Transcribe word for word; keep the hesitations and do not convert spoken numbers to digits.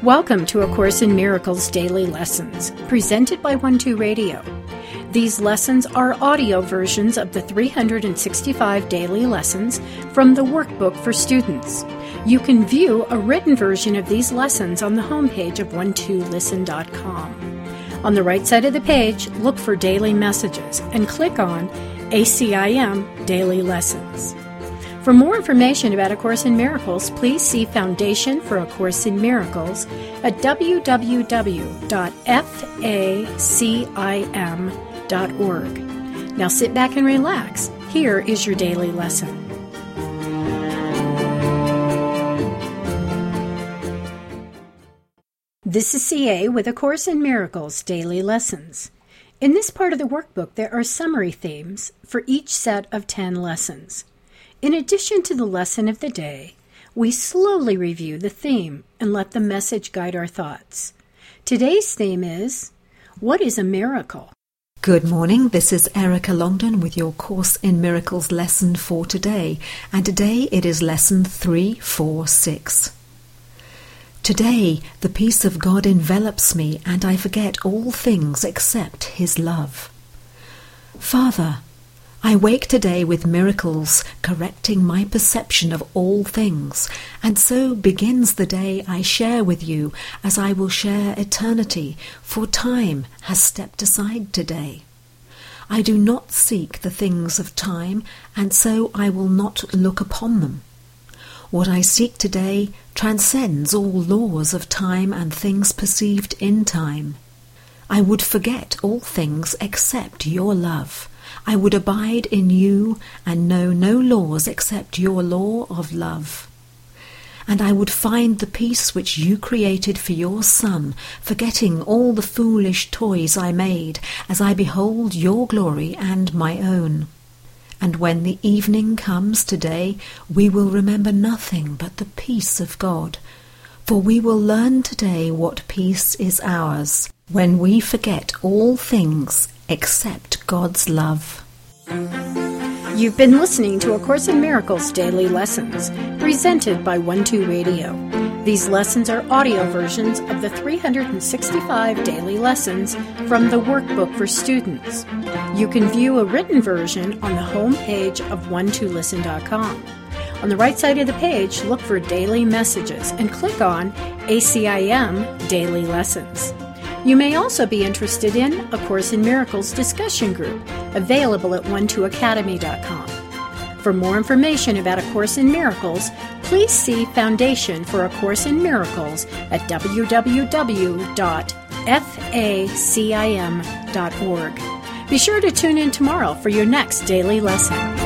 Welcome to A Course in Miracles Daily Lessons, presented by One Two Radio. These lessons are audio versions of the three hundred sixty-five daily lessons from the workbook for students. You can view a written version of these lessons on the homepage of one two listen dot com. On the right side of the page, look for Daily Messages and click on A C I M Daily Lessons. For more information about A Course in Miracles, please see Foundation for A Course in Miracles at w w w dot facim dot org. Now sit back and relax. Here is your daily lesson. This is C A with A Course in Miracles Daily Lessons. In this part of the workbook, there are summary themes for each set of ten lessons. In addition to the lesson of the day, we slowly review the theme and let the message guide our thoughts. Today's theme is, what is a miracle? Good morning, this is Erica Longdon with your Course in Miracles lesson for today, and today it is lesson three forty-six. Today the peace of God envelops me and I forget all things except His love. Father, I wake today with miracles correcting my perception of all things, and so begins the day I share with you as I will share eternity, for time has stepped aside today. I do not seek the things of time, and so I will not look upon them. What I seek today transcends all laws of time and things perceived in time. I would forget all things except your love. I would abide in you and know no laws except your law of love. And I would find the peace which you created for your Son, forgetting all the foolish toys I made, as I behold your glory and my own. And when the evening comes today, we will remember nothing but the peace of God, for we will learn today what peace is ours, when we forget all things except God's love. You've been listening to A Course in Miracles Daily Lessons, presented by One Two Radio. These lessons are audio versions of the three hundred sixty-five daily lessons from the workbook for students. You can view a written version on the home page of one two listen dot com. On the right side of the page, look for Daily Messages and click on A C I M Daily Lessons. You may also be interested in A Course in Miracles discussion group, available at one two academy dot com. For more information about A Course in Miracles, please see Foundation for A Course in Miracles at w w w dot facim dot org. Be sure to tune in tomorrow for your next daily lesson.